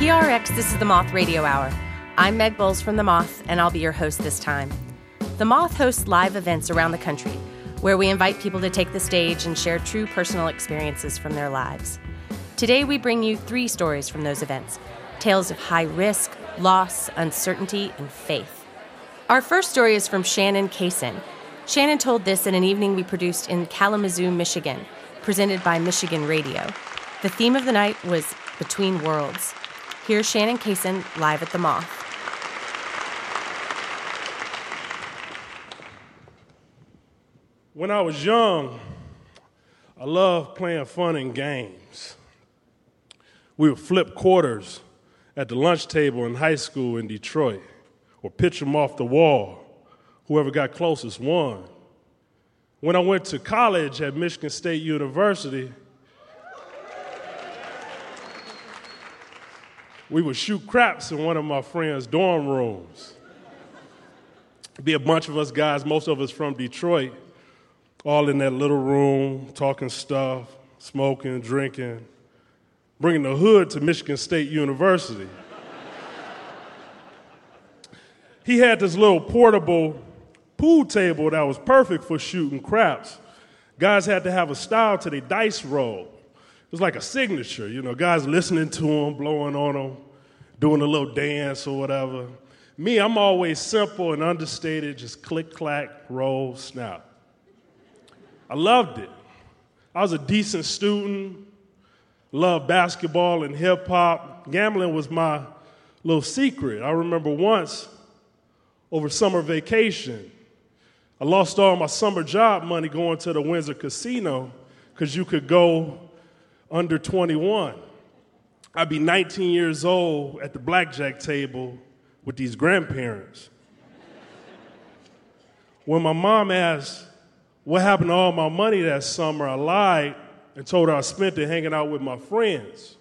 PRX, this is the Moth Radio Hour. I'm Meg Bowles from The Moth, and I'll be your host this time. The Moth hosts live events around the country where we invite people to take the stage and share true personal experiences from their lives. Today, we bring you 3 stories from those events, tales of high risk, loss, uncertainty, and faith. Our first story is from Shannon Kaysen. Shannon told this in an evening we produced in Kalamazoo, Michigan, presented by Michigan Radio. The theme of the night was Between Worlds. Here's Shannon Kaysen live at the Moth. When I was young, I loved playing fun and games. We would flip quarters at the lunch table in high school in Detroit, or pitch them off the wall. Whoever got closest won. When I went to college at Michigan State University, we would shoot craps in one of my friends' dorm rooms. It'd be a bunch of us guys, most of us from Detroit, all in that little room, talking stuff, smoking, drinking, bringing the hood to Michigan State University. He had this little portable pool table that was perfect for shooting craps. Guys had to have a style to their dice roll. It was like a signature, guys listening to him, blowing on him, doing a little dance or whatever. Me, I'm always simple and understated, just click, clack, roll, snap. I loved it. I was a decent student, loved basketball and hip hop. Gambling was my little secret. I remember once, over summer vacation, I lost all my summer job money going to the Windsor Casino because you could go under 21. I'd be 19 years old at the blackjack table with these grandparents. When my mom asked what happened to all my money that summer, I lied and told her I spent it hanging out with my friends.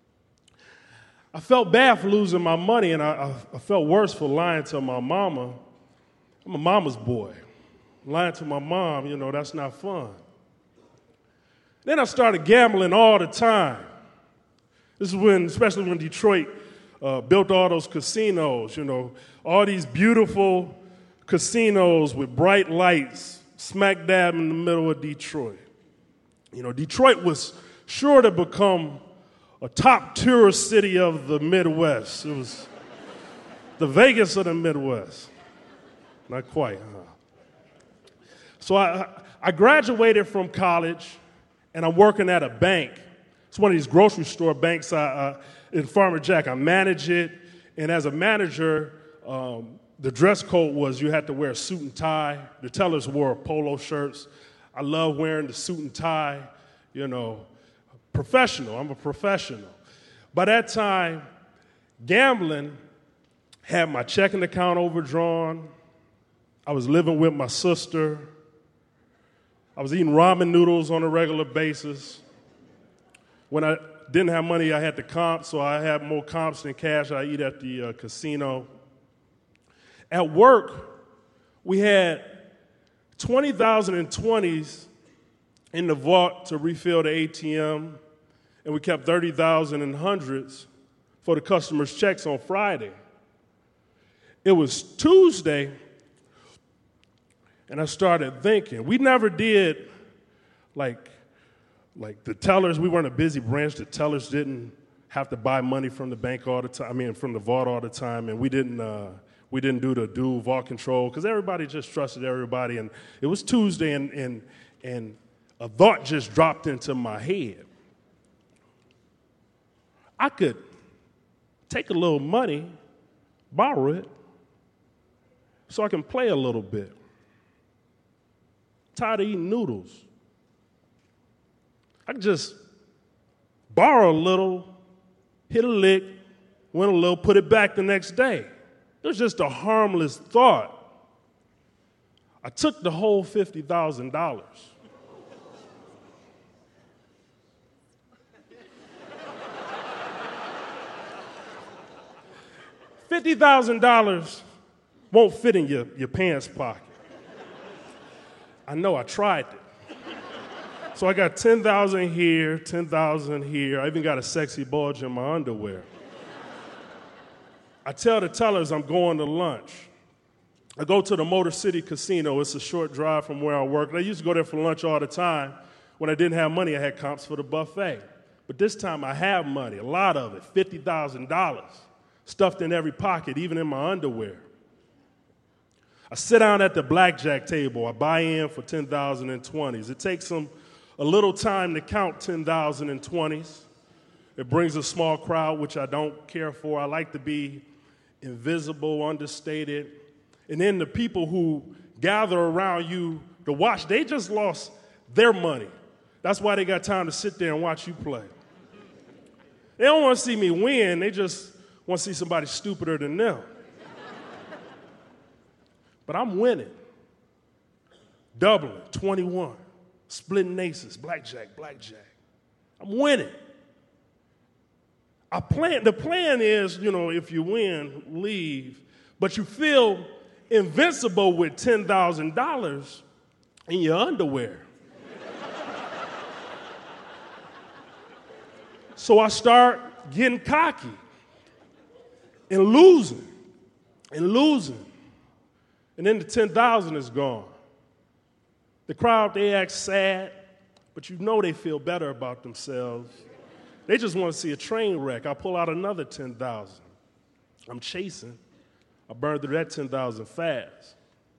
I felt bad for losing my money, and I felt worse for lying to my mama. I'm a mama's boy. Lying to my mom, that's not fun. Then I started gambling all the time. This is especially when Detroit built all those casinos, all these beautiful casinos with bright lights, smack dab in the middle of Detroit. Detroit was sure to become a top tourist city of the Midwest. It was the Vegas of the Midwest. Not quite, huh? So I graduated from college, and I'm working at a bank. It's one of these grocery store banks in Farmer Jack. I manage it, and as a manager, the dress code was you had to wear a suit and tie. The tellers wore polo shirts. I love wearing the suit and tie, professional. I'm a professional. By that time, gambling had my checking account overdrawn. I was living with my sister. I was eating ramen noodles on a regular basis. When I didn't have money, I had to comp, so I had more comps than cash. I eat at the casino. At work, we had 20,000 in 20s in the vault to refill the ATM, and we kept 30,000 in hundreds for the customers' checks on Friday. It was Tuesday, and I started thinking. We never did like the tellers. We weren't a busy branch. The tellers didn't have to buy money from the bank all the time. From the vault all the time, and we didn't do the dual vault control because everybody just trusted everybody. And it was Tuesday, and a thought just dropped into my head. I could take a little money, borrow it, so I can play a little bit. Tired of eating noodles. I could just borrow a little, hit a lick, win a little, put it back the next day. It was just a harmless thought. I took the whole $50,000. $50,000 won't fit in your pants pocket. I know, I tried it. So I got 10,000 here, 10,000 here. I even got a sexy bulge in my underwear. I tell the tellers I'm going to lunch. I go to the Motor City Casino. It's a short drive from where I work. And I used to go there for lunch all the time. When I didn't have money, I had comps for the buffet. But this time I have money, a lot of it, $50,000, stuffed in every pocket, even in my underwear. I sit down at the blackjack table. I buy in for 10,000 in 20s. It takes them a little time to count 10,000 in 20s. It brings a small crowd, which I don't care for. I like to be invisible, understated. And then the people who gather around you to watch, they just lost their money. That's why they got time to sit there and watch you play. They don't want to see me win. They just want to see somebody stupider than them. But I'm winning. Doubling, 21. Splitting aces, blackjack. I'm winning. The plan is, if you win, leave. But you feel invincible with $10,000 in your underwear. So I start getting cocky and losing. And then the 10,000 is gone. The crowd, they act sad, but they feel better about themselves. They just want to see a train wreck. I pull out another 10,000. I'm chasing. I burn through that 10,000 fast.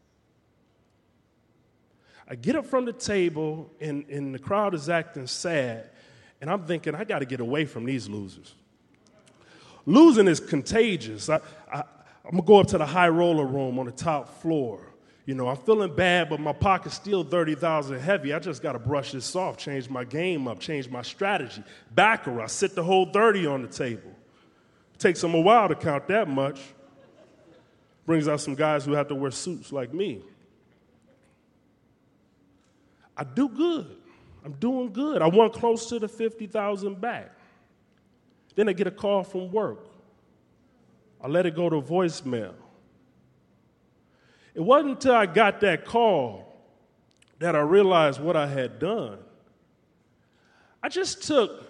I get up from the table, and the crowd is acting sad, and I'm thinking, I got to get away from these losers. Losing is contagious. I'm going to go up to the high roller room on the top floor. I'm feeling bad, but my pocket's still 30,000 heavy. I just got to brush this off, change my game up, change my strategy. Baccarat, I sit the whole 30 on the table. Takes them a while to count that much. Brings out some guys who have to wear suits like me. I do good. I'm doing good. I won close to the 50,000 back. Then I get a call from work. I let it go to voicemail. It wasn't until I got that call that I realized what I had done. I just took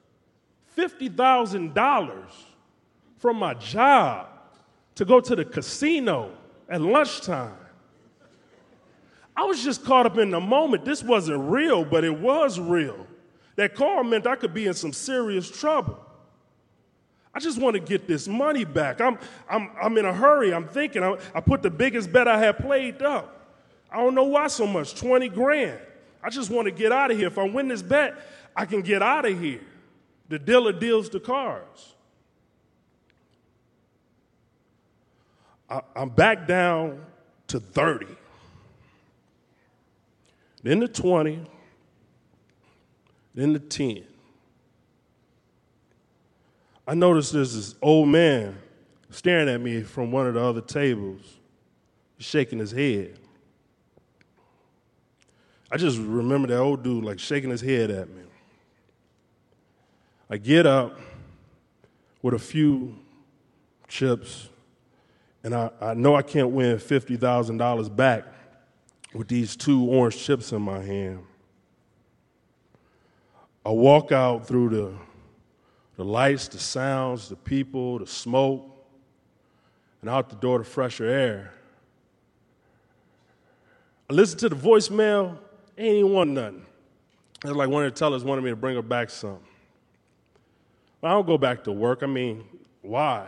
$50,000 from my job to go to the casino at lunchtime. I was just caught up in the moment. This wasn't real, but it was real. That call meant I could be in some serious trouble. I just want to get this money back. I'm in a hurry. I'm thinking. I put the biggest bet I had played up. I don't know why so much, 20 grand. I just want to get out of here. If I win this bet, I can get out of here. The dealer deals the cards. I'm back down to 30. Then to 20. Then to 10. I noticed there's this old man staring at me from one of the other tables, shaking his head. I just remember that old dude like shaking his head at me. I get up with a few chips, and I know I can't win $50,000 back with these 2 orange chips in my hand. I walk out through the lights, the sounds, the people, the smoke, and out the door to fresher air. I listened to the voicemail, ain't even want nothing. It was like one of the tellers wanted me to bring her back something. But I don't go back to work. I mean, why?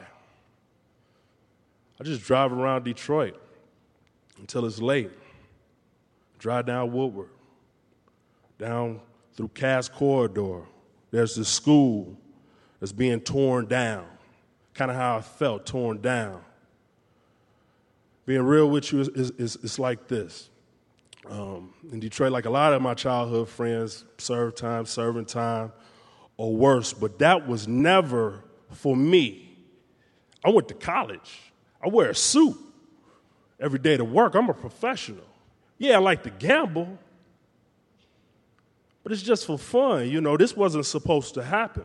I just drive around Detroit until it's late. Drive down Woodward, down through Cass Corridor. There's this school that's being torn down, kind of how I felt, torn down. Being real with you is like this. In Detroit, like a lot of my childhood friends, serving time, or worse, but that was never for me. I went to college. I wear a suit every day to work. I'm a professional. Yeah, I like to gamble, but it's just for fun. This wasn't supposed to happen.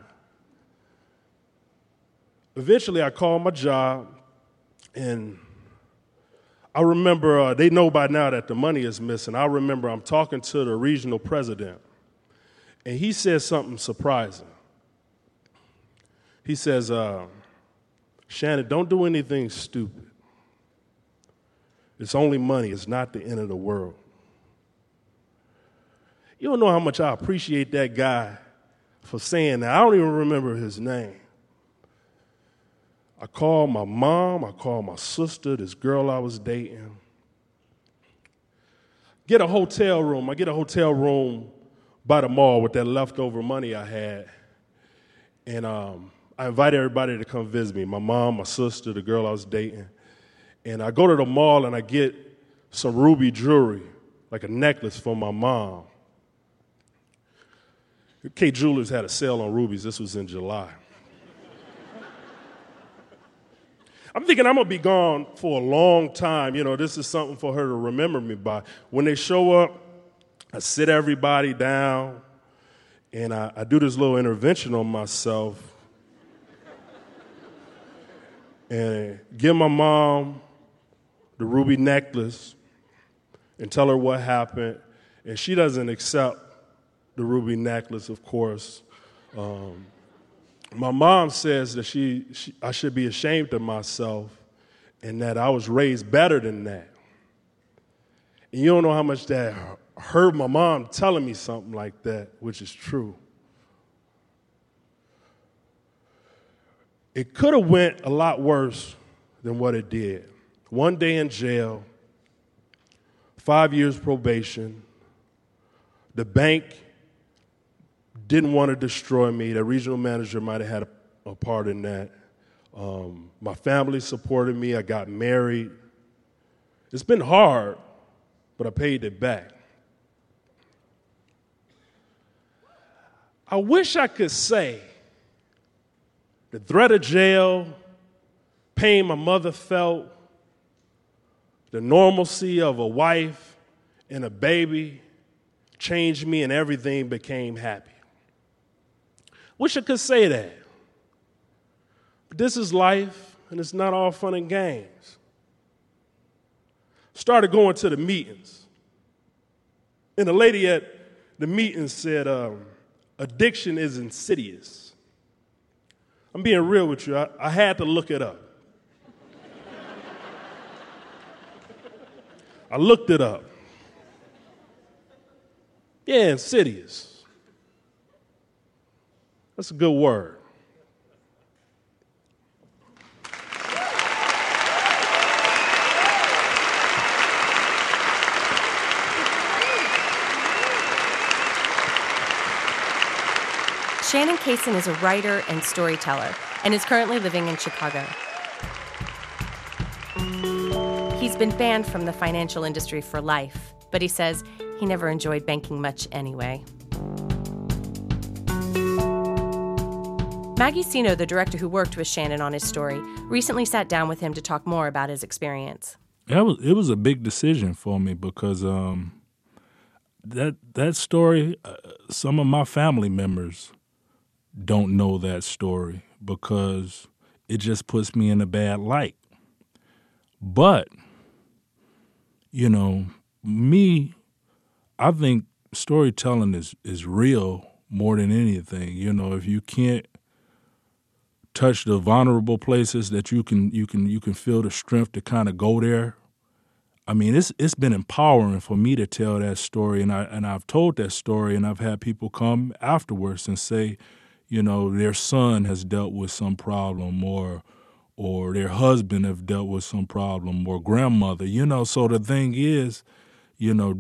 Eventually, I called my job, and I remember they know by now that the money is missing. I remember I'm talking to the regional president, and he said something surprising. He says, Shannon, don't do anything stupid. It's only money. It's not the end of the world. You don't know how much I appreciate that guy for saying that. I don't even remember his name. I called my mom. I called my sister, this girl I was dating. Get a hotel room. I get a hotel room by the mall with that leftover money I had. And I invited everybody to come visit me, my mom, my sister, the girl I was dating. And I go to the mall and I get some ruby jewelry, like a necklace for my mom. K Jewelers had a sale on rubies. This was in July. I'm thinking I'm going to be gone for a long time. You know, this is something for her to remember me by. When they show up, I sit everybody down, and I do this little intervention on myself and give my mom the ruby necklace and tell her what happened. And she doesn't accept the ruby necklace, of course. My mom says that I should be ashamed of myself and that I was raised better than that. And you don't know how much that hurt my mom telling me something like that, which is true. It could have went a lot worse than what it did. 1 day in jail, 5 years probation. The bank didn't want to destroy me. The regional manager might have had a part in that. My family supported me. I got married. It's been hard, but I paid it back. I wish I could say the threat of jail, pain my mother felt, the normalcy of a wife and a baby changed me and everything became happy. Wish I could say that. But this is life, and it's not all fun and games. Started going to the meetings. And the lady at the meeting said, addiction is insidious. I'm being real with you. I had to look it up. I looked it up. Yeah, insidious. That's a good word. Shannon Cason is a writer and storyteller and is currently living in Chicago. He's been banned from the financial industry for life, but he says he never enjoyed banking much anyway. Maggie Sino, the director who worked with Shannon on his story, recently sat down with him to talk more about his experience. It was a big decision for me because that story, some of my family members don't know that story because it just puts me in a bad light. But, you know, I think storytelling is real more than anything. You know, if you can't touch the vulnerable places that you can feel the strength to kind of go there. I mean, it's been empowering for me to tell that story, and I've told that story, and I've had people come afterwards and say, you know, their son has dealt with some problem, or their husband have dealt with some problem, or grandmother. You know, so the thing is, you know,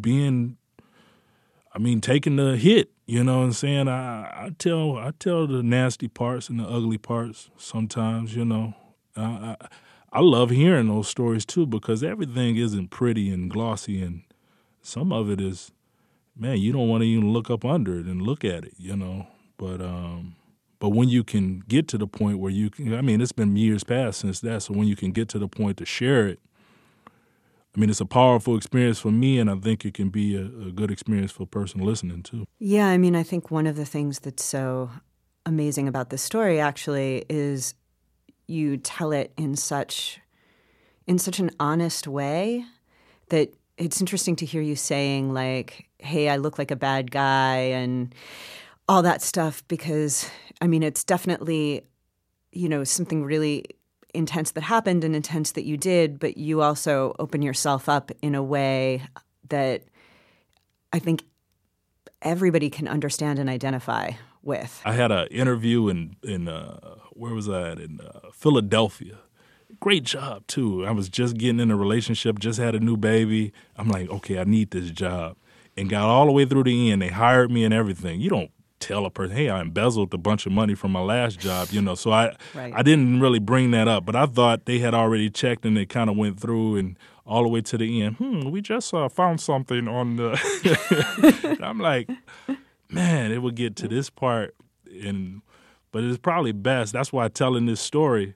taking the hit. You know what I'm saying? I tell the nasty parts and the ugly parts sometimes, you know. I love hearing those stories too because everything isn't pretty and glossy, and some of it is, man, you don't want to even look up under it and look at it, you know. But when you can get to the point where you can, I mean, it's been years past since that, so when you can get to the point to share it, I mean, it's a powerful experience for me, and I think it can be a good experience for a person listening, too. Yeah, I mean, I think one of the things that's so amazing about this story, actually, is you tell it in such an honest way that it's interesting to hear you saying, like, hey, I look like a bad guy and all that stuff because, I mean, it's definitely, you know, something really intense that happened and intense that you did, but you also open yourself up in a way that I think everybody can understand and identify with. I had an interview in where was I at? In Philadelphia. Great job, too. I was just getting in a relationship, just had a new baby. I'm like, okay, I need this job. And got all the way through the end. They hired me and everything. You don't tell a person, hey, I embezzled a bunch of money from my last job, So I didn't really bring that up. But I thought they had already checked and they kind of went through and all the way to the end. We just found something on the... I'm like, man, it would get to this part. But it's probably best. That's why telling this story,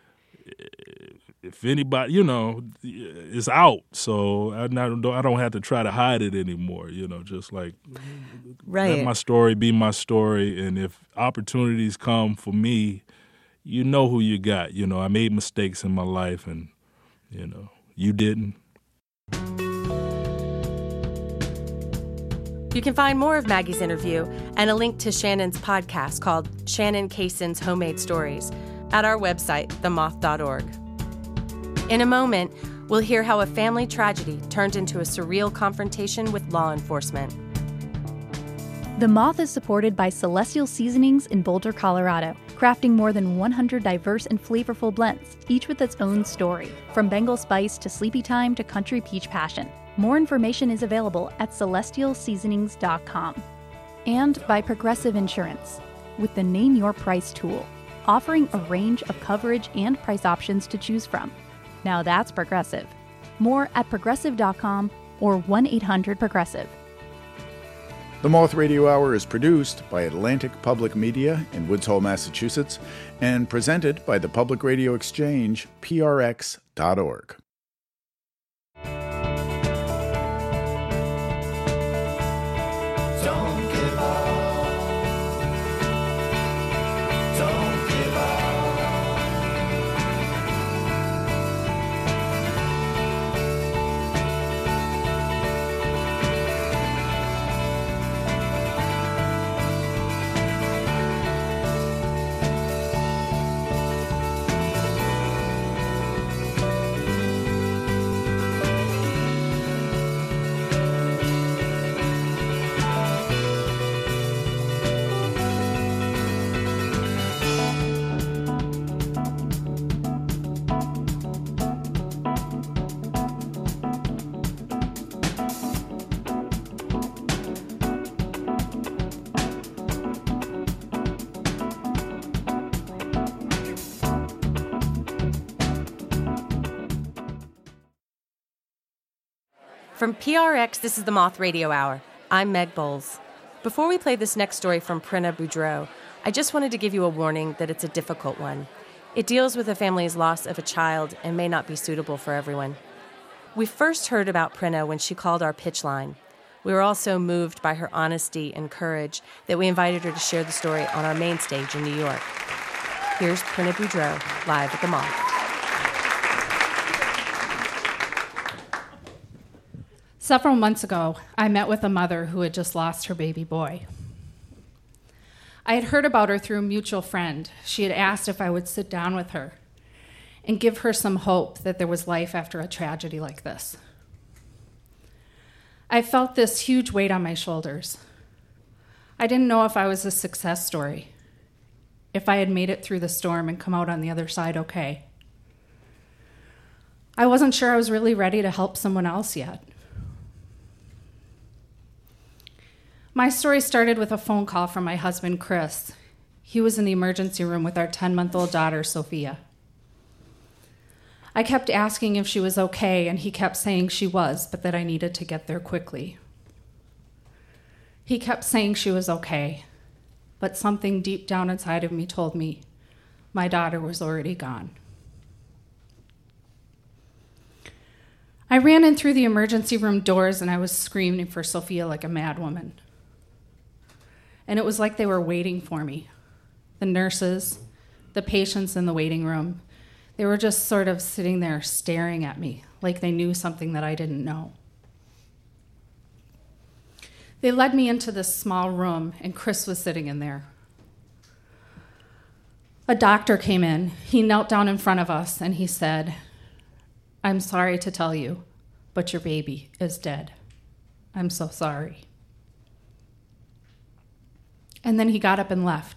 if anybody, it's out. So I don't have to try to hide it anymore, just like let my story be my story. And if opportunities come for me, you know who you got. I made mistakes in my life and, you didn't. You can find more of Maggie's interview and a link to Shannon's podcast called Shannon Cason's Homemade Stories at our website, themoth.org. In a moment, we'll hear how a family tragedy turned into a surreal confrontation with law enforcement. The Moth is supported by Celestial Seasonings in Boulder, Colorado, crafting more than 100 diverse and flavorful blends, each with its own story, from Bengal Spice to Sleepy Time to Country Peach Passion. More information is available at celestialseasonings.com. And by Progressive Insurance, with the Name Your Price tool, offering a range of coverage and price options to choose from. Now that's Progressive. More at progressive.com or 1-800-PROGRESSIVE. The Moth Radio Hour is produced by Atlantic Public Media in Woods Hole, Massachusetts, and presented by the Public Radio Exchange, prx.org. From PRX, this is the Moth Radio Hour. I'm Meg Bowles. Before we play this next story from Prina Boudreau, I just wanted to give you a warning that it's a difficult one. It deals with a family's loss of a child and may not be suitable for everyone. We first heard about Prina when she called our pitch line. We were also moved by her honesty and courage that we invited her to share the story on our main stage in New York. Here's Prina Boudreau, live at the Moth. Several months ago, I met with a mother who had just lost her baby boy. I had heard about her through a mutual friend. She had asked if I would sit down with her and give her some hope that there was life after a tragedy like this. I felt this huge weight on my shoulders. I didn't know if I was a success story, if I had made it through the storm and come out on the other side okay. I wasn't sure I was really ready to help someone else yet. My story started with a phone call from my husband, Chris. He was in the emergency room with our 10-month-old daughter, Sophia. I kept asking if she was okay, and he kept saying she was, but that I needed to get there quickly. He kept saying she was okay, but something deep down inside of me told me my daughter was already gone. I ran in through the emergency room doors, and I was screaming for Sophia like a madwoman. And it was like they were waiting for me. The nurses, the patients in the waiting room, they were just sort of sitting there staring at me like they knew something that I didn't know. They led me into this small room, and Chris was sitting in there. A doctor came in. He knelt down in front of us and he said, "I'm sorry to tell you, but your baby is dead. I'm so sorry." And then he got up and left.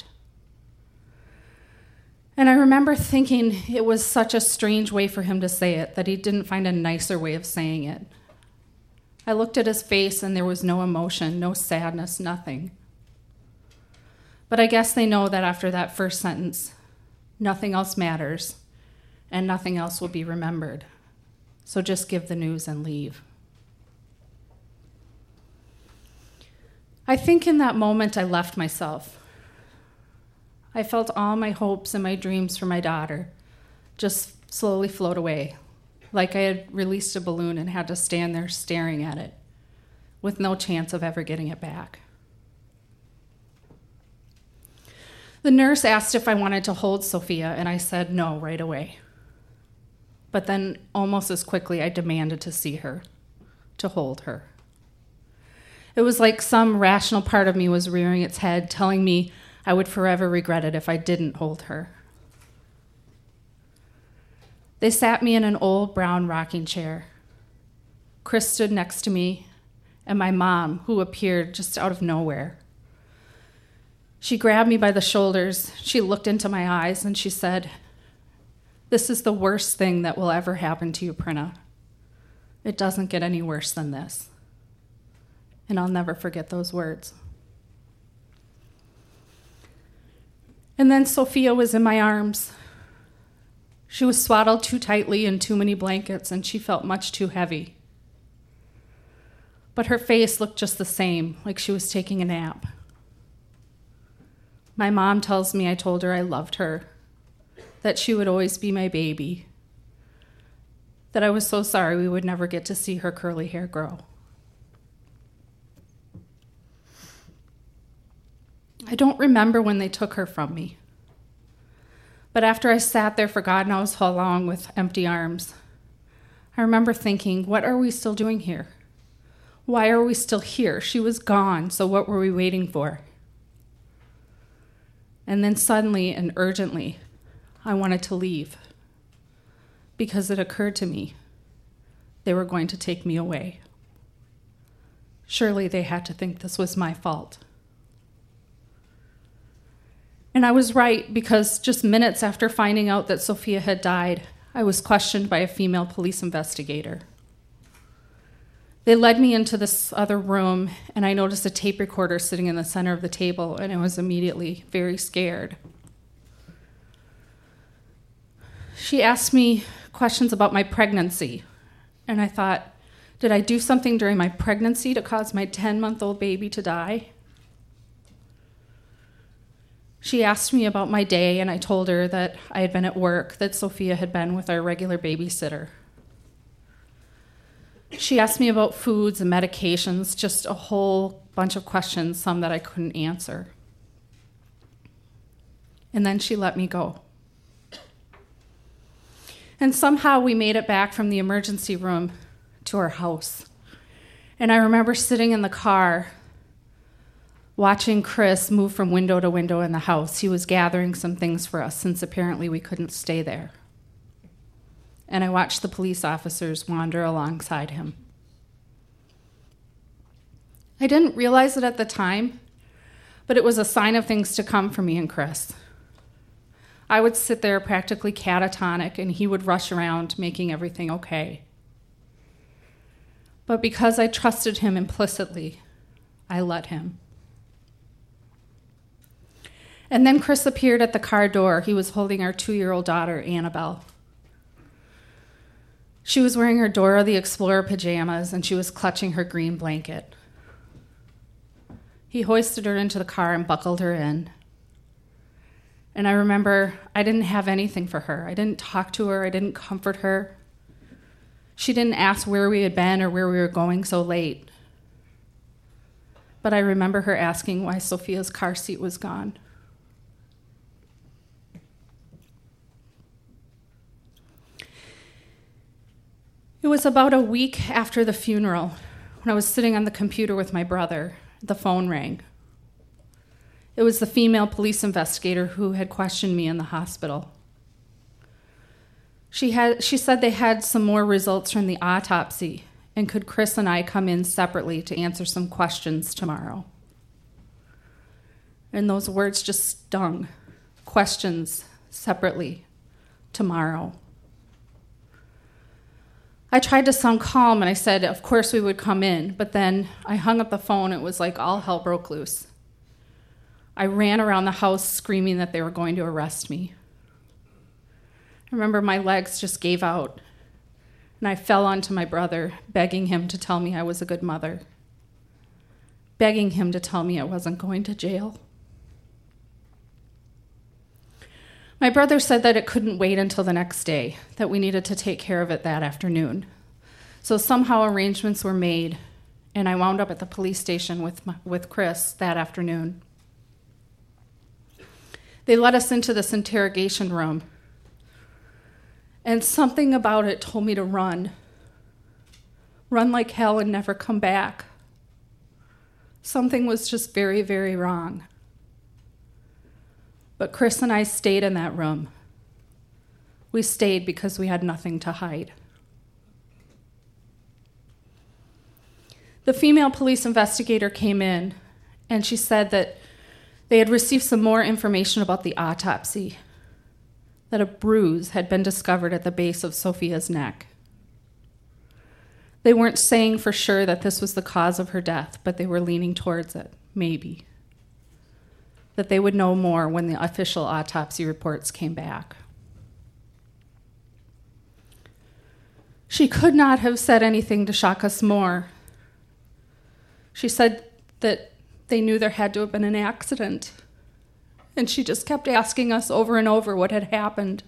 And I remember thinking it was such a strange way for him to say it, that he didn't find a nicer way of saying it. I looked at his face and there was no emotion, no sadness, nothing. But I guess they know that after that first sentence, nothing else matters and nothing else will be remembered. So just give the news and leave. I think in that moment I left myself. I felt all my hopes and my dreams for my daughter just slowly float away, like I had released a balloon and had to stand there staring at it, with no chance of ever getting it back. The nurse asked if I wanted to hold Sophia, and I said no right away. But then, almost as quickly, I demanded to see her, to hold her. It was like some rational part of me was rearing its head, telling me I would forever regret it if I didn't hold her. They sat me in an old brown rocking chair. Chris stood next to me, and my mom, who appeared just out of nowhere. She grabbed me by the shoulders, she looked into my eyes, and she said, "This is the worst thing that will ever happen to you, Prinna. It doesn't get any worse than this." And I'll never forget those words. And then Sophia was in my arms. She was swaddled too tightly in too many blankets, and she felt much too heavy. But her face looked just the same, like she was taking a nap. My mom tells me I told her I loved her, that she would always be my baby, that I was so sorry we would never get to see her curly hair grow. I don't remember when they took her from me. But after I sat there for God knows how long with empty arms, I remember thinking, what are we still doing here? Why are we still here? She was gone, so what were we waiting for? And then suddenly and urgently, I wanted to leave because it occurred to me they were going to take me away. Surely they had to think this was my fault. And I was right, because just minutes after finding out that Sophia had died, I was questioned by a female police investigator. They led me into this other room, and I noticed a tape recorder sitting in the center of the table, and I was immediately very scared. She asked me questions about my pregnancy, and I thought, did I do something during my pregnancy to cause my 10-month-old baby to die? She asked me about my day, and I told her that I had been at work, that Sophia had been with our regular babysitter. She asked me about foods and medications, just a whole bunch of questions, some that I couldn't answer. And then she let me go. And somehow we made it back from the emergency room to our house. And I remember sitting in the car, watching Chris move from window to window in the house. He was gathering some things for us, since apparently we couldn't stay there. And I watched the police officers wander alongside him. I didn't realize it at the time, but it was a sign of things to come for me and Chris. I would sit there practically catatonic, and he would rush around making everything okay. But because I trusted him implicitly, I let him. And then Chris appeared at the car door. He was holding our 2-year-old daughter, Annabelle. She was wearing her Dora the Explorer pajamas, and she was clutching her green blanket. He hoisted her into the car and buckled her in. And I remember I didn't have anything for her. I didn't talk to her. I didn't comfort her. She didn't ask where we had been or where we were going so late. But I remember her asking why Sophia's car seat was gone. It was about a week after the funeral, when I was sitting on the computer with my brother. The phone rang. It was the female police investigator who had questioned me in the hospital. She said they had some more results from the autopsy, and could Chris and I come in separately to answer some questions tomorrow. And those words just stung. Questions separately tomorrow. I tried to sound calm and I said, of course we would come in, but then I hung up the phone. It was like all hell broke loose. I ran around the house screaming that they were going to arrest me. I remember my legs just gave out, and I fell onto my brother, begging him to tell me I was a good mother, begging him to tell me I wasn't going to jail. My brother said that it couldn't wait until the next day, that we needed to take care of it that afternoon. So somehow arrangements were made, and I wound up at the police station with Chris that afternoon. They let us into this interrogation room, and something about it told me to run. Run like hell and never come back. Something was just very, very wrong. But Chris and I stayed in that room. We stayed because we had nothing to hide. The female police investigator came in, and she said that they had received some more information about the autopsy, that a bruise had been discovered at the base of Sophia's neck. They weren't saying for sure that this was the cause of her death, but they were leaning towards it, maybe. That they would know more when the official autopsy reports came back. She could not have said anything to shock us more. She said that they knew there had to have been an accident, and she just kept asking us over and over what had happened.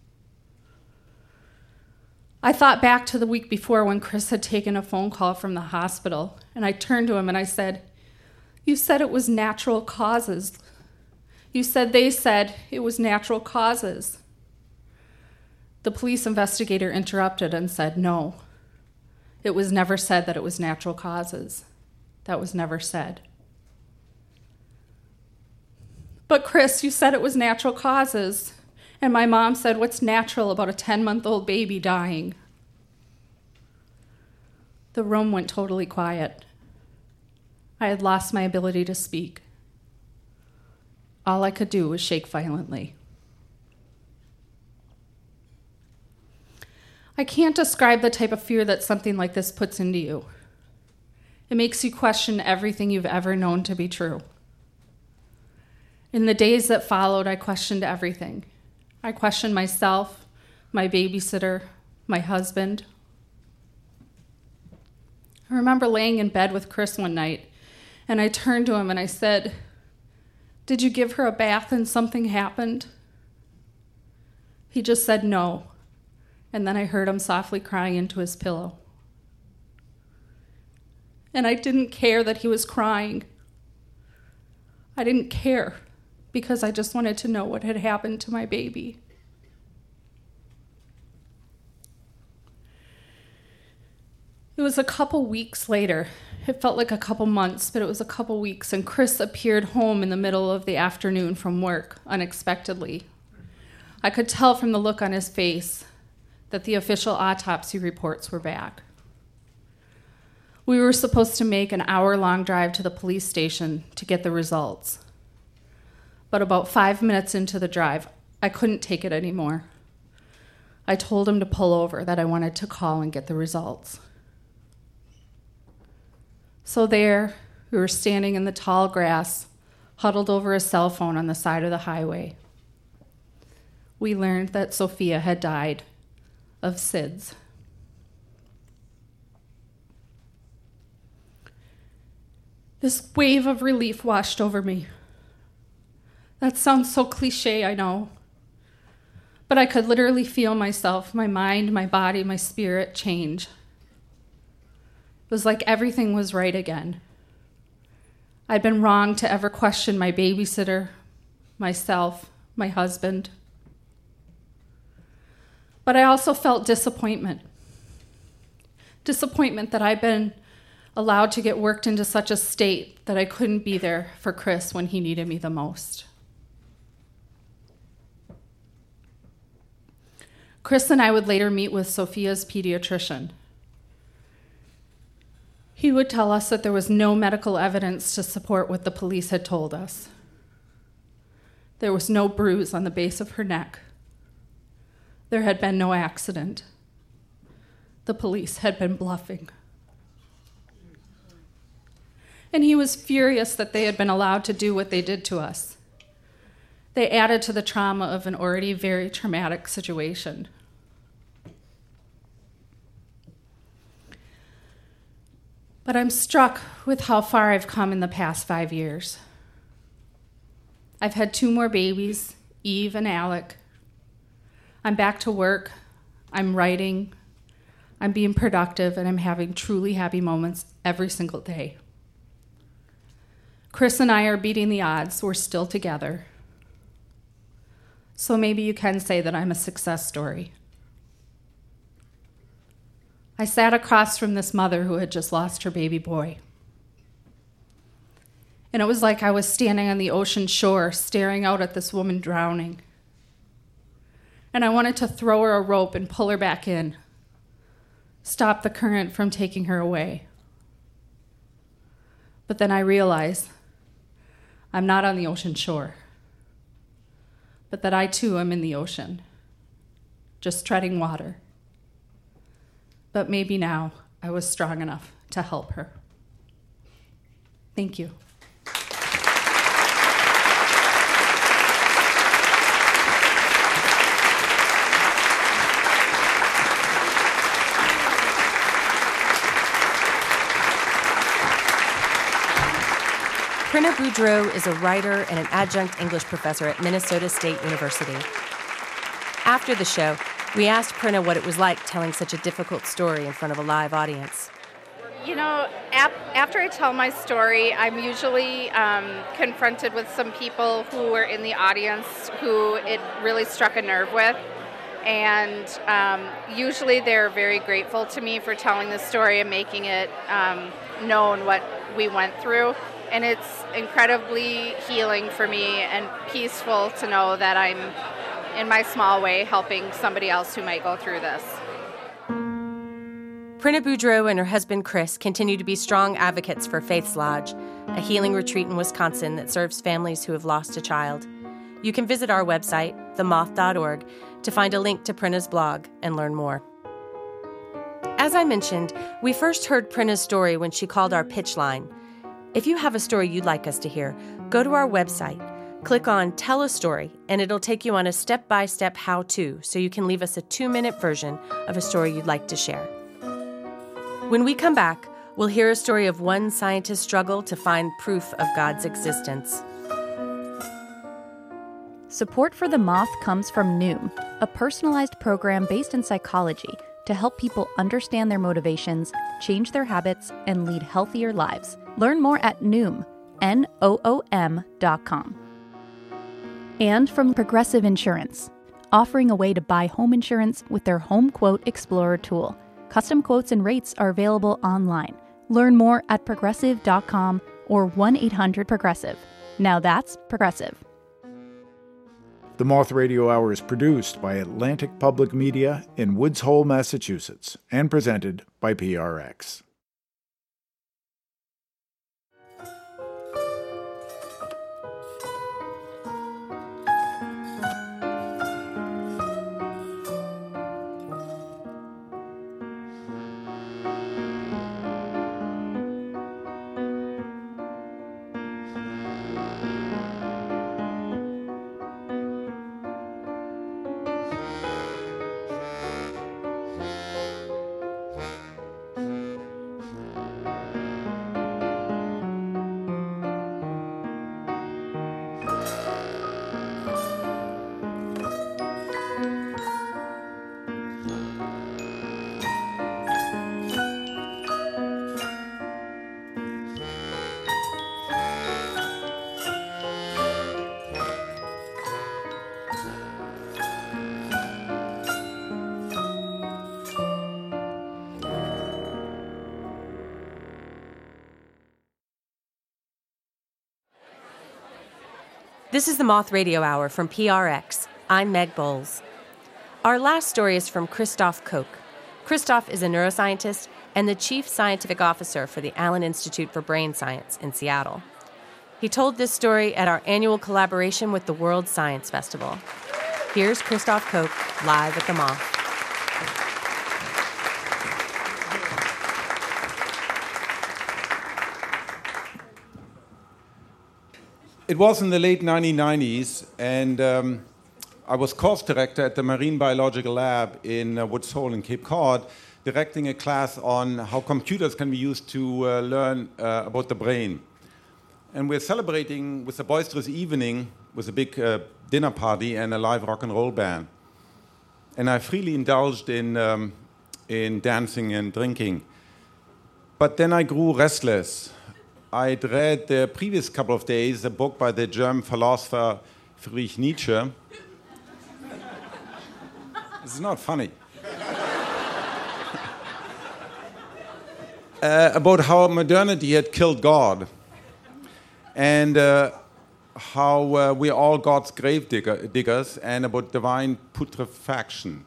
I thought back to the week before when Chris had taken a phone call from the hospital, and I turned to him and I said, "You said it was natural causes. You said they said it was natural causes." The police investigator interrupted and said, "No, it was never said that it was natural causes. That was never said." "But Chris, you said it was natural causes." And my mom said, "What's natural about a 10-month-old baby dying?" The room went totally quiet. I had lost my ability to speak. All I could do was shake violently. I can't describe the type of fear that something like this puts into you. It makes you question everything you've ever known to be true. In the days that followed, I questioned everything. I questioned myself, my babysitter, my husband. I remember laying in bed with Chris one night, and I turned to him and I said, "Did you give her a bath and something happened?" He just said no, and then I heard him softly crying into his pillow. And I didn't care that he was crying. I didn't care, because I just wanted to know what had happened to my baby. It was a couple weeks later. It felt like a couple months, but it was a couple weeks, and Chris appeared home in the middle of the afternoon from work, unexpectedly. I could tell from the look on his face that the official autopsy reports were back. We were supposed to make an hour-long drive to the police station to get the results. But about 5 minutes into the drive, I couldn't take it anymore. I told him to pull over, that I wanted to call and get the results. So there, we were standing in the tall grass, huddled over a cell phone on the side of the highway. We learned that Sophia had died of SIDS. This wave of relief washed over me. That sounds so cliche, I know. But I could literally feel myself, my mind, my body, my spirit change. It was like everything was right again. I'd been wrong to ever question my babysitter, myself, my husband. But I also felt disappointment. Disappointment that I'd been allowed to get worked into such a state that I couldn't be there for Chris when he needed me the most. Chris and I would later meet with Sophia's pediatrician. He would tell us that there was no medical evidence to support what the police had told us. There was no bruise on the base of her neck. There had been no accident. The police had been bluffing. And he was furious that they had been allowed to do what they did to us. They added to the trauma of an already very traumatic situation. But I'm struck with how far I've come in the past 5 years. I've had 2 more babies, Eve and Alec. I'm back to work, I'm writing, I'm being productive, and I'm having truly happy moments every single day. Chris and I are beating the odds, we're still together. So maybe you can say that I'm a success story. I sat across from this mother who had just lost her baby boy. And it was like I was standing on the ocean shore, staring out at this woman drowning. And I wanted to throw her a rope and pull her back in, stop the current from taking her away. But then I realized I'm not on the ocean shore, but that I too am in the ocean, just treading water. But maybe now I was strong enough to help her. Thank you. Prinna Boudreau is a writer and an adjunct English professor at Minnesota State University. After the show, we asked Prinna what it was like telling such a difficult story in front of a live audience. You know, after I tell my story, I'm usually confronted with some people who were in the audience who it really struck a nerve with. And usually they're very grateful to me for telling the story and making it known what we went through. And it's incredibly healing for me and peaceful to know that I'm, in my small way, helping somebody else who might go through this. Prinna Boudreau and her husband Chris continue to be strong advocates for Faith's Lodge, a healing retreat in Wisconsin that serves families who have lost a child. You can visit our website, themoth.org, to find a link to Prinna's blog and learn more. As I mentioned, we first heard Prinna's story when she called our pitch line. If you have a story you'd like us to hear, go to our website, click on Tell a Story, and it'll take you on a step-by-step how-to so you can leave us a 2-minute version of a story you'd like to share. When we come back, we'll hear a story of one scientist's struggle to find proof of God's existence. Support for The Moth comes from Noom, a personalized program based in psychology to help people understand their motivations, change their habits, and lead healthier lives. Learn more at Noom, Noom.com. And from Progressive Insurance, offering a way to buy home insurance with their Home Quote Explorer tool. Custom quotes and rates are available online. Learn more at Progressive.com or 1-800-PROGRESSIVE. Now that's Progressive. The Moth Radio Hour is produced by Atlantic Public Media in Woods Hole, Massachusetts, and presented by PRX. This is the Moth Radio Hour from PRX. I'm Meg Bowles. Our last story is from Christoph Koch. Christoph is a neuroscientist and the chief scientific officer for the Allen Institute for Brain Science in Seattle. He told this story at our annual collaboration with the World Science Festival. Here's Christoph Koch live at the Moth. It was in the late 1990s, and I was course director at the Marine Biological Lab in Woods Hole in Cape Cod, directing a class on how computers can be used to learn about the brain. And we're celebrating with a boisterous evening with a big dinner party and a live rock and roll band. And I freely indulged in dancing and drinking. But then I grew restless. I'd read the previous couple of days a book by the German philosopher Friedrich Nietzsche. It's not funny. About how modernity had killed God, and how we're all God's grave diggers, and about divine putrefaction.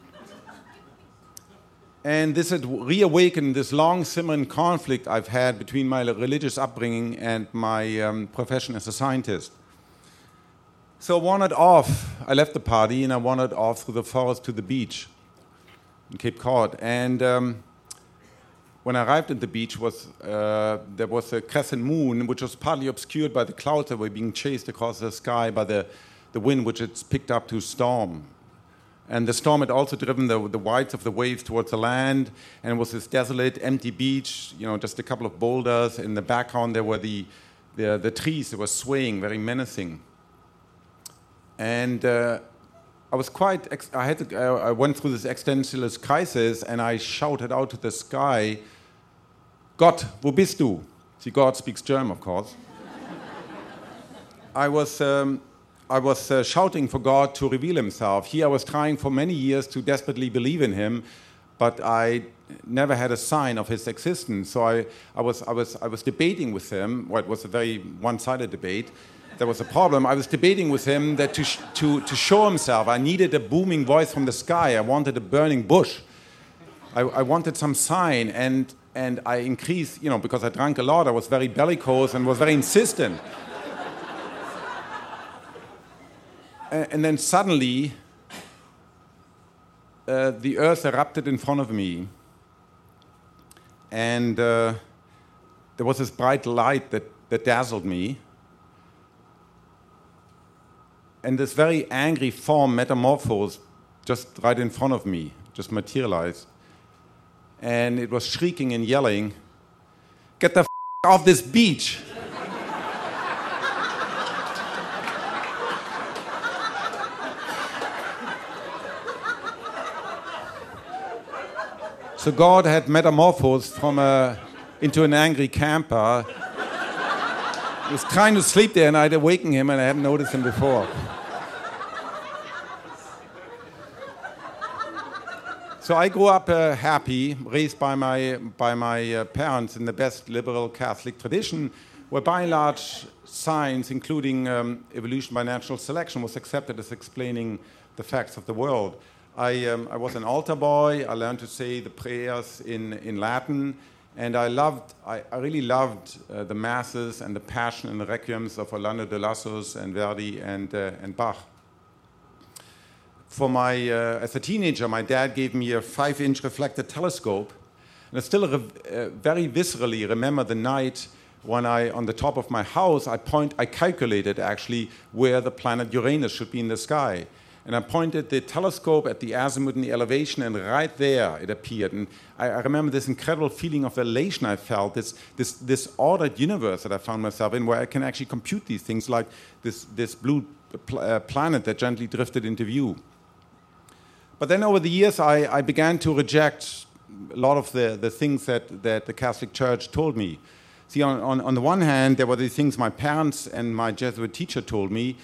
And this had reawakened this long simmering conflict I've had between my religious upbringing and my profession as a scientist. So I wandered off. I left the party and I wandered off through the forest to the beach in Cape Cod. And when I arrived at the beach, there was a crescent moon, which was partly obscured by the clouds that were being chased across the sky by the wind, which had picked up to storm. And the storm had also driven the whites of the waves towards the land, and it was this desolate, empty beach, just a couple of boulders. In the background, there were the trees that were swaying, very menacing. And I was I went through this existentialist crisis, and I shouted out to the sky, "Gott, wo bist du?" See, God speaks German, of course. I was shouting for God to reveal himself. Here I was trying for many years to desperately believe in him, but I never had a sign of his existence. So I was debating with him. Well, it was a very one-sided debate. There was a problem. I was debating with him that to show himself, I needed a booming voice from the sky. I wanted a burning bush. I wanted some sign, and I increased, because I drank a lot, I was very bellicose and was very insistent. And then suddenly, the earth erupted in front of me. And there was this bright light that dazzled me. And this very angry form metamorphosed just right in front of me, just materialized. And it was shrieking and yelling, "Get the f*** off this beach!" So God had metamorphosed into an angry camper. He was trying to sleep there, and I'd awaken him, and I hadn't noticed him before. So I grew up happy, raised by my parents in the best liberal Catholic tradition, where by and large science, including evolution by natural selection, was accepted as explaining the facts of the world. I was an altar boy. I learned to say the prayers in Latin, and I really loved the masses and the passion and the requiems of Orlando de Lassos and Verdi and Bach. As a teenager, my dad gave me a 5-inch reflector telescope, and I still very viscerally remember the night when on the top of my house, I calculated actually where the planet Uranus should be in the sky. And I pointed the telescope at the azimuth and the elevation, and right there it appeared. And I remember this incredible feeling of elation I felt, this ordered universe that I found myself in, where I can actually compute these things, like this blue planet that gently drifted into view. But then over the years, I began to reject a lot of the things that the Catholic Church told me. See, on the one hand, there were the things my parents and my Jesuit teacher told me,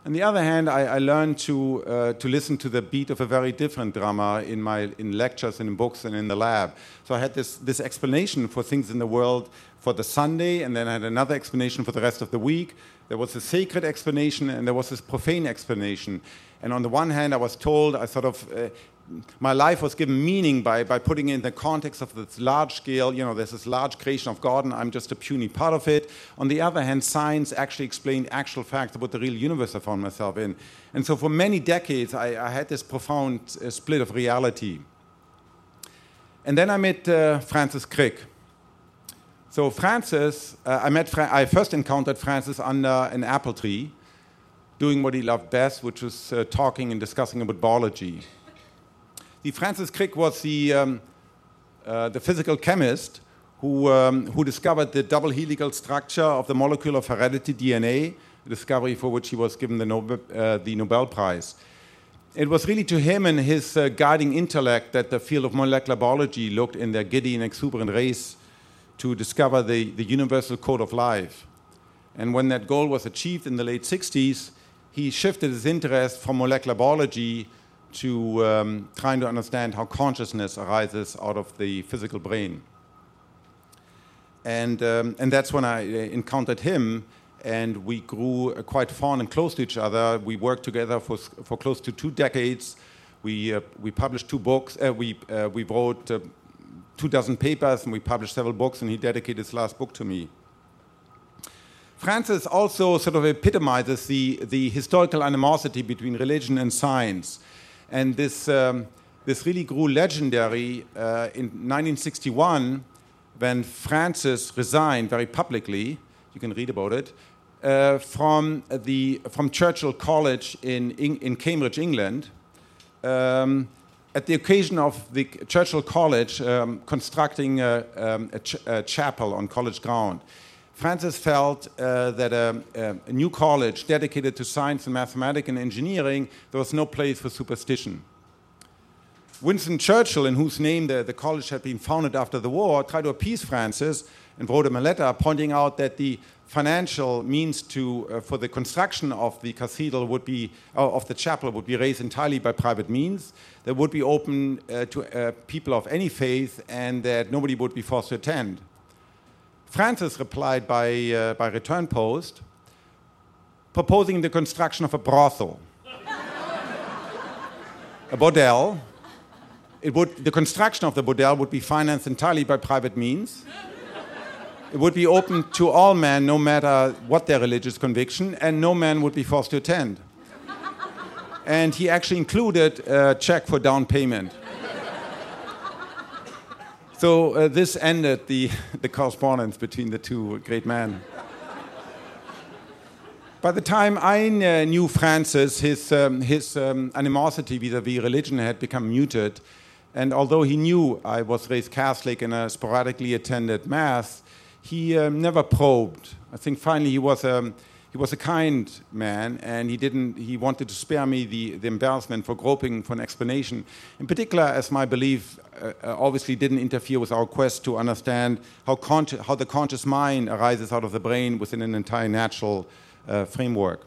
On the other hand, I learned to listen to the beat of a very different drummer in lectures and in books and in the lab. So I had this explanation for things in the world for the Sunday, and then I had another explanation for the rest of the week. There was a sacred explanation, and there was this profane explanation. And on the one hand, I was told my life was given meaning by putting it in the context of this large scale, there's this large creation of God, and I'm just a puny part of it. On the other hand, science actually explained actual facts about the real universe I found myself in. And so for many decades, I had this profound split of reality. And then I met Francis Crick. So Francis, I first encountered Francis under an apple tree, doing what he loved best, which was talking and discussing about biology. Francis Crick was the physical chemist who discovered the double helical structure of the molecule of heredity, DNA, a discovery for which he was given the Nobel Prize. It was really to him and his guiding intellect that the field of molecular biology looked in their giddy and exuberant race to discover the universal code of life. And when that goal was achieved in the late 60s, he shifted his interest from molecular biology to trying to understand how consciousness arises out of the physical brain. And that's when I encountered him, and we grew quite fond and close to each other. We worked together for close to 2 decades. We published 2 books. We wrote 24 papers, and we published several books, and he dedicated his last book to me. Francis also sort of epitomizes the historical animosity between religion and science. And this really grew legendary in 1961 when Francis resigned very publicly, you can read about it, from Churchill College in Cambridge, England, at the occasion of the Churchill College constructing a chapel on college ground. Francis felt that a new college dedicated to science and mathematics and engineering, there was no place for superstition. Winston Churchill, in whose name the college had been founded after the war, tried to appease Francis and wrote him a letter pointing out that the financial means for the construction of the cathedral of the chapel would be raised entirely by private means, that would be open to people of any faith, and that nobody would be forced to attend. Francis replied by return post, proposing the construction of a brothel, a bordel. The construction of the bordel would be financed entirely by private means. It would be open to all men, no matter what their religious conviction, and no man would be forced to attend. And he actually included a check for down payment. So this ended the correspondence between the two great men. By the time I knew Francis, his animosity vis-à-vis religion had become muted. And although he knew I was raised Catholic and I sporadically attended Mass, he never probed. I think finally he was a kind man, and he wanted to spare me the embarrassment for groping for an explanation. In particular, as my belief obviously didn't interfere with our quest to understand how the conscious mind arises out of the brain within an entire natural framework.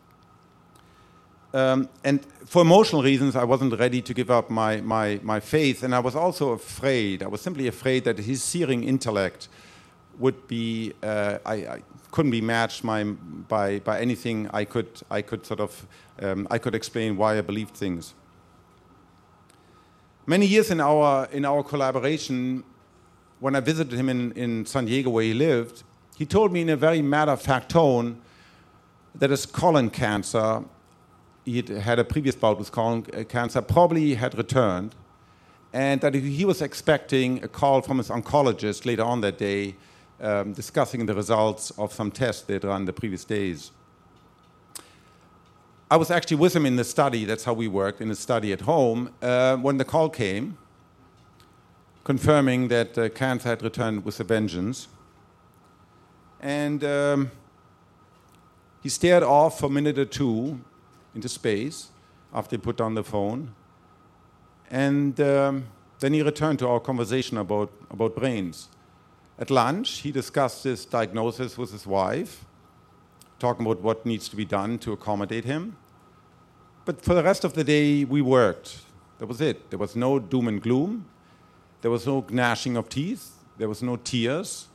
And for emotional reasons, I wasn't ready to give up my faith, and I was also afraid. I was simply afraid that his searing intellect would be I couldn't be matched by anything I could explain why I believed things. Many years in our collaboration, when I visited him in San Diego where he lived, he told me in a very matter-of-fact tone that his colon cancer, he had a previous bout with colon cancer, probably had returned, and that he was expecting a call from his oncologist later on that day, discussing the results of some tests they'd run the previous days. I was actually with him in the study, that's how we worked, in the study at home, when the call came, confirming that cancer had returned with a vengeance. And he stared off for a minute or two into space after he put down the phone. And then he returned to our conversation about brains. At lunch, he discussed his diagnosis with his wife, talking about what needs to be done to accommodate him. But for the rest of the day, we worked. That was it. There was no doom and gloom. There was no gnashing of teeth. There was no tears.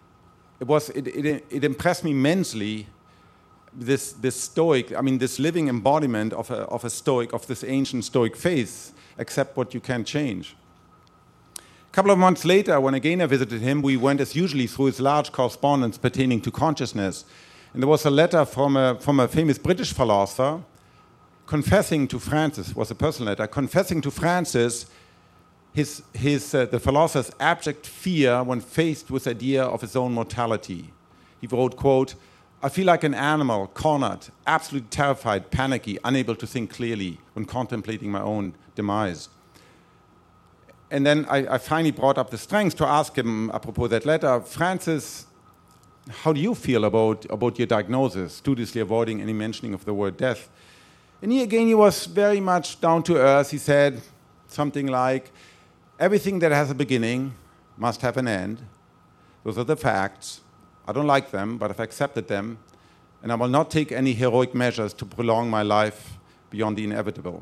It impressed me immensely, this stoic, this living embodiment of a stoic, of this ancient stoic faith, accept what you can't change. A couple of months later, when again I visited him, we went as usually through his large correspondence pertaining to consciousness. And there was a letter from a famous British philosopher confessing to Francis, it was a personal letter, confessing to Francis the philosopher's abject fear when faced with the idea of his own mortality. He wrote, quote, "I feel like an animal, cornered, absolutely terrified, panicky, unable to think clearly when contemplating my own demise." And then I finally brought up the strength to ask him, apropos that letter, "Francis, how do you feel about your diagnosis?" Studiously avoiding any mentioning of the word death. And he was very much down to earth. He said something like, "Everything that has a beginning must have an end. Those are the facts. I don't like them, but I've accepted them, and I will not take any heroic measures to prolong my life beyond the inevitable.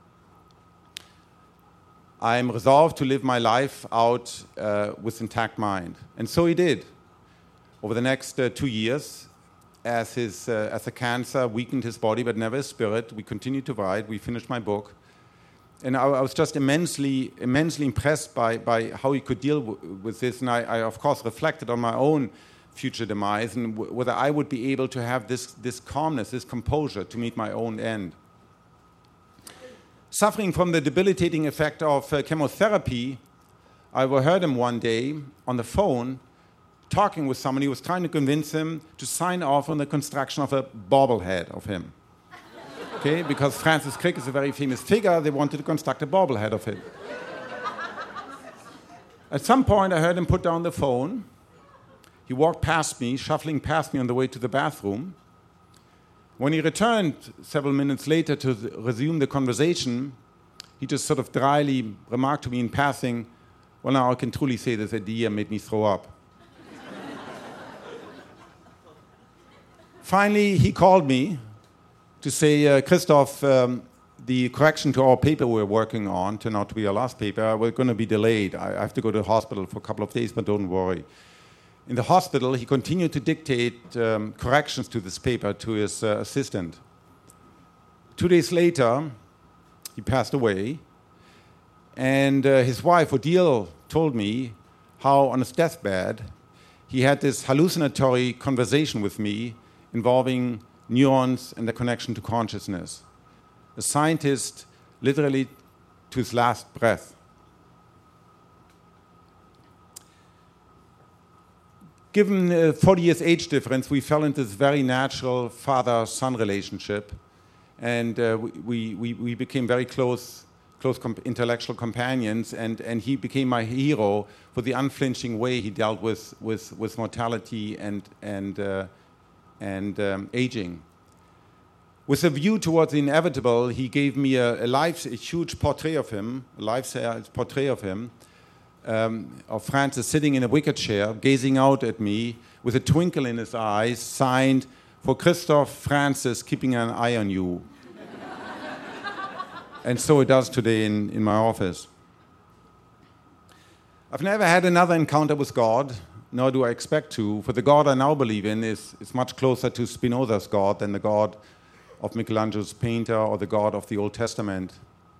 I am resolved to live my life out with intact mind." And so he did. Over the next 2 years, as the cancer weakened his body but never his spirit, we continued to write. We finished my book. And I was just immensely impressed by how he could deal with this. And I, of course, reflected on my own future demise and whether I would be able to have this calmness, this composure to meet my own end. Suffering from the debilitating effect of chemotherapy, I overheard him one day on the phone talking with somebody who was trying to convince him to sign off on the construction of a bobblehead of him. Okay, because Francis Crick is a very famous figure, they wanted to construct a bobblehead of him. At some point, I heard him put down the phone. He walked past me, shuffling past me on the way to the bathroom. When he returned several minutes later to resume the conversation, he just sort of dryly remarked to me in passing, "Well, now I can truly say this idea made me throw up." Finally, he called me to say, "Christoph, the correction to our paper we're working on turned out to be our last paper. We're going to be delayed. I have to go to the hospital for a couple of days, but don't worry." In the hospital, he continued to dictate corrections to this paper to his assistant. 2 days later, he passed away, and his wife, Odile, told me how on his deathbed, he had this hallucinatory conversation with me involving neurons and the connection to consciousness. A scientist, literally to his last breath. Given 40 years age difference, we fell into this very natural father-son relationship, and we became very close intellectual companions, and he became my hero for the unflinching way he dealt with mortality and aging. With a view towards the inevitable, he gave me a huge portrait of him, a life-size portrait of him, of Francis sitting in a wicker chair, gazing out at me with a twinkle in his eyes, signed, "For Christoph Francis, keeping an eye on you." And so it does today in my office. I've never had another encounter with God, nor do I expect to, for the God I now believe in is much closer to Spinoza's God than the God of Michelangelo's painter or the God of the Old Testament.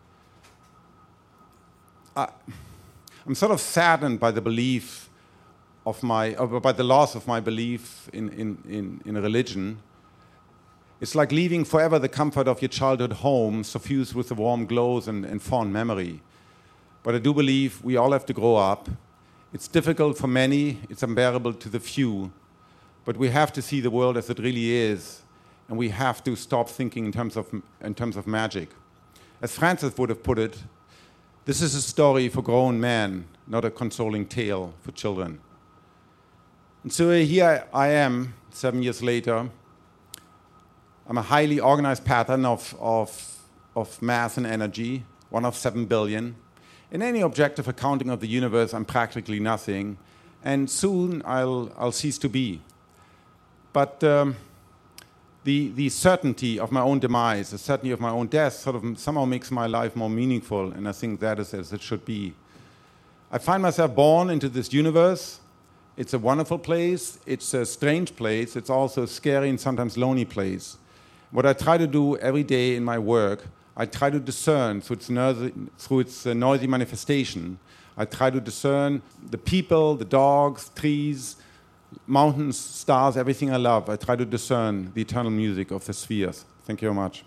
I'm sort of saddened by the belief by the loss of my belief in religion. It's like leaving forever the comfort of your childhood home, suffused with the warm glows and fond memory. But I do believe we all have to grow up. It's difficult for many, it's unbearable to the few, but we have to see the world as it really is, and we have to stop thinking in terms of magic. As Francis would have put it, this is a story for grown men, not a consoling tale for children. And so here I am, 7 years later. I'm a highly organized pattern of mass and energy, one of 7 billion. In any objective accounting of the universe, I'm practically nothing, and soon I'll cease to be. But the certainty of my own demise, the certainty of my own death, sort of somehow makes my life more meaningful, and I think that is as it should be. I find myself born into this universe. It's a wonderful place. It's a strange place. It's also a scary and sometimes lonely place. What I try to do every day in my work, I try to discern through its noisy manifestation. I try to discern the people, the dogs, trees, mountains, stars, everything I love. I try to discern the eternal music of the spheres. Thank you very much.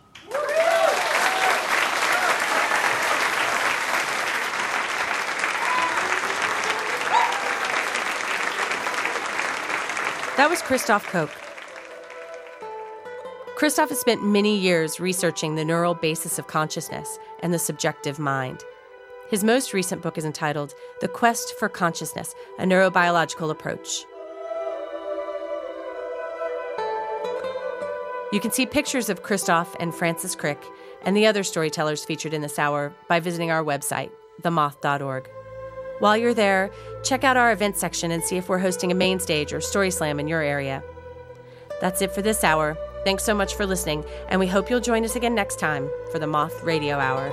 That was Christoph Koch. Christoph has spent many years researching the neural basis of consciousness and the subjective mind. His most recent book is entitled The Quest for Consciousness, a Neurobiological Approach. You can see pictures of Christoph and Francis Crick and the other storytellers featured in this hour by visiting our website, themoth.org. While you're there, check out our event section and see if we're hosting a main stage or story slam in your area. That's it for this hour. Thanks so much for listening, and we hope you'll join us again next time for the Moth Radio Hour.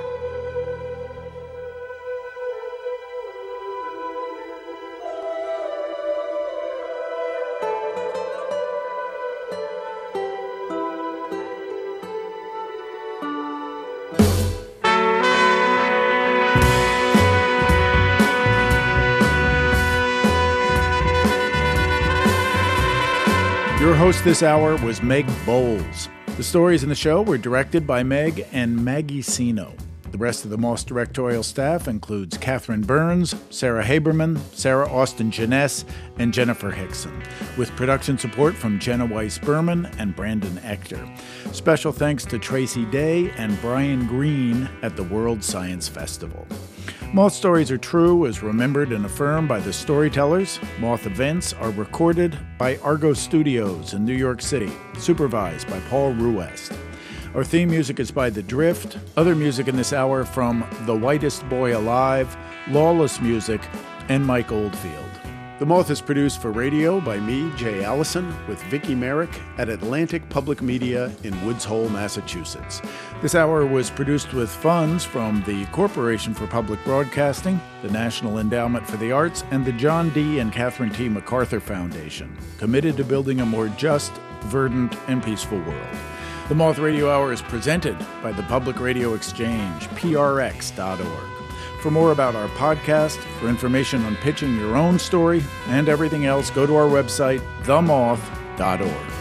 Your host this hour was Meg Bowles. The stories in the show were directed by Meg and Maggie Sino. The rest of the Moth directorial staff includes Catherine Burns, Sarah Haberman, Sarah Austin Jeunesse, and Jennifer Hickson, with production support from Jenna Weiss-Berman and Brandon Ector. Special thanks to Tracy Day and Brian Green at the World Science Festival. Moth Stories Are True is remembered and affirmed by the storytellers. Moth events are recorded by Argo Studios in New York City, supervised by Paul Ruest. Our theme music is by The Drift. Other music in this hour from The Whitest Boy Alive, Lawless Music, and Mike Oldfield. The Moth is produced for radio by me, Jay Allison, with Vicki Merrick at Atlantic Public Media in Woods Hole, Massachusetts. This hour was produced with funds from the Corporation for Public Broadcasting, the National Endowment for the Arts, and the John D. and Catherine T. MacArthur Foundation, committed to building a more just, verdant, and peaceful world. The Moth Radio Hour is presented by the Public Radio Exchange, prx.org. For more about our podcast, for information on pitching your own story, and everything else, go to our website, themoth.org.